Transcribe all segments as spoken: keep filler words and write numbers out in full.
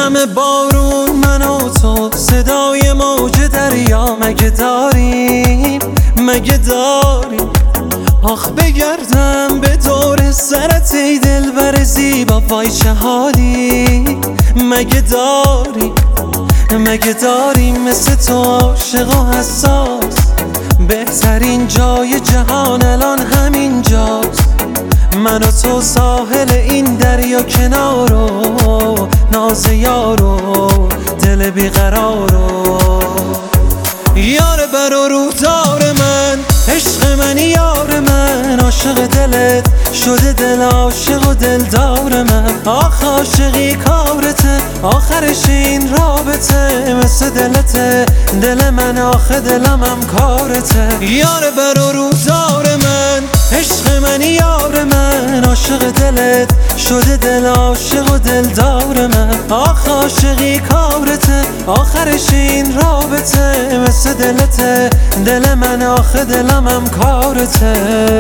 همه بارون من و تو، صدای موج دریا مگه داریم مگه داریم. آخ بگردم به دور سرت ای دلبر زیبا، وای چه حالی مگه داریم مگه داریم مثل تو عاشق و حساس. بهترین جای جهان الان همین جاست، من و تو ساحل این دریا کنارو، ناز یارو دل بیقرارو. یار بر و روزدار من، عشق منی یار من، عاشق دلت شده دل عاشق و دلدار من. آخ عاشقی کارته، آخرش این رابطه مثل دلته دل من، آخه دلم هم کارته. یار بر و روزدار من، عشق منی یار من، عاشق دلت شده دل عاشق و دلدار من. آخ عاشقی کارته، آخرش این رابطه مثل دلته دل من، آخه دلم هم کارته.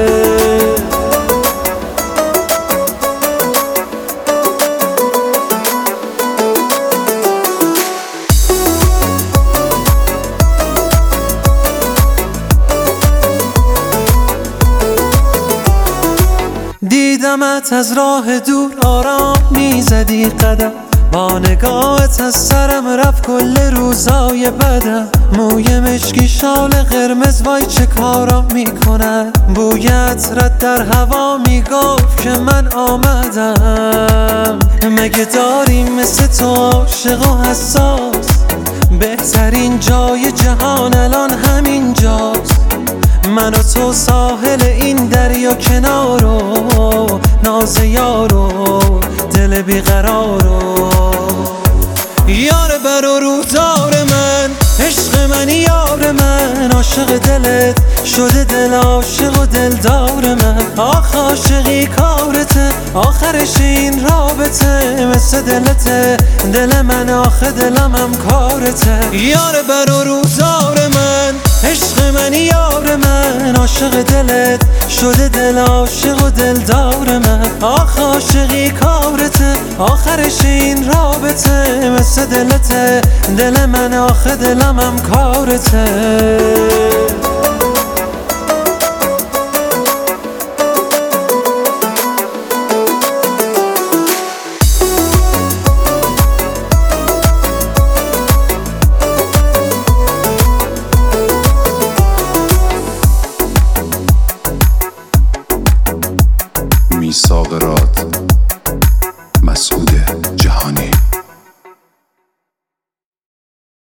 دیدمت از راه دور آرام میزدی قدم، با نگاهت از سرم رفت کل روزای بدم. موی مشکی شال قرمز وای چه کارام میکنن، بویت رد در هوا میگفت که من آمدم. مگه داریم مثل تو عاشق و حساس، بهترین جای جهان الان همین جاست، من و تو ساحل این دریا کنارو، ناز یارو دل بیقرارو. یار بر و روزدار من، عشق منی یار من، عاشق دلت شده دل عاشق و دلدار من. آخ عاشقی کارته، آخرش این رابطه مثل دلته دل من، آخه دلم هم کارته. یار بر و روزدار من، عشق منی یار من، عاشق دلت شده دل عاشق و دلدار من. آخ عاشقی کارته، آخرش این رابطه مثل دلته دل من، آخه دلم هم کارته. میثاق راد مسعود